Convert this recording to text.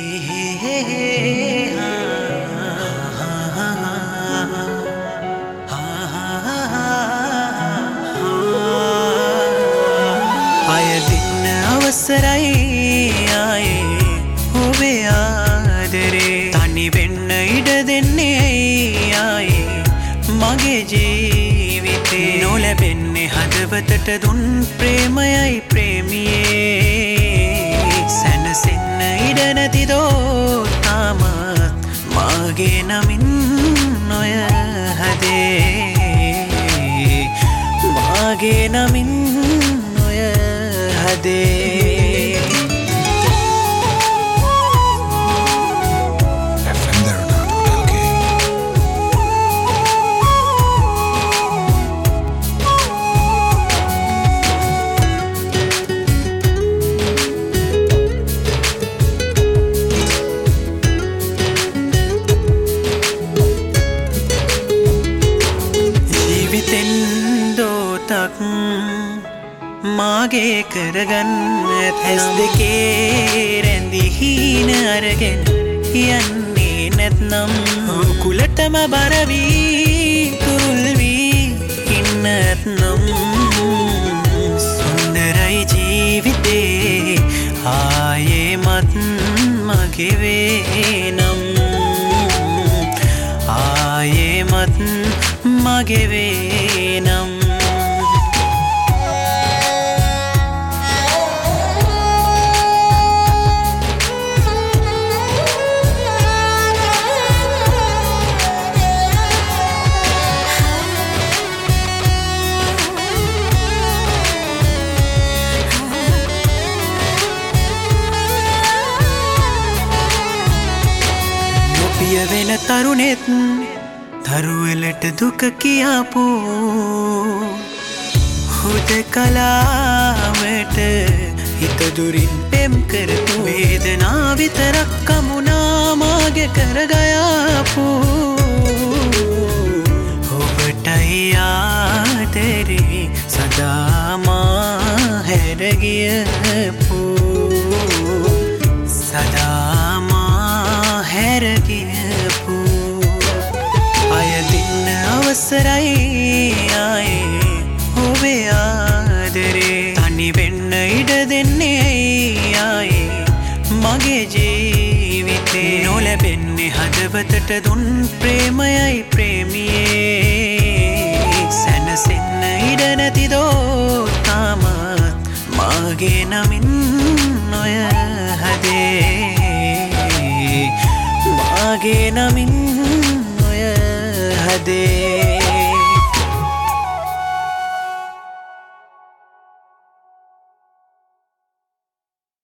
අයදින්න අවසරයි ආයේ ඔබේ ආදරේ තනි වෙන්න ඉඩ දෙන්නේ ආයේ මගේ ජීවිතේ නොලැබෙන්නේ හදවතට දුන් ප්‍රේමයයි ප්‍රේමියේ සැනසෙන්න ඉඩ නැතිදෝ තාමත් මගේ නමින් නොය හදේ මගේ නමින් නොය හදේ දෝතක් මාගේ කරගන්න ඇස් දෙකේ රැඳි හීන අරගෙන යන්නේ නැත්නම් කුලටම බර වී තුරුල් වී ඉන්න නැත්නම් සුන්දරයි ජීවිතේ ආයේමත් මගේ වේනම් ආයේමත් මගේ වේනම් නොපිය වෙන තරුණෙත් තරුවලට දුක කියාපු හුදකලාවට හිත දුරින් පෙම් කරපු වේදනා විතරක් කමුණා මාගේ කරගයාපු ඔබටයි ආදරේ සදා මා හැරගියපු සදා මා හැරගියපු අයදින්න අවසරයි ආයේ ඔබේ ආදරේ තනි වෙන්න ඉඩ දෙන්නේ ආයේ මගේ ජීවිතේ නොලැබෙන්නේ හදවතට දුන් ප්‍රේමයයි ප්‍රේමියේ සැනසෙන්න ඉඩ නැතිදෝ තාමත් මගේ නමින් නොය හදේ මගේ නමින් නොය හදේ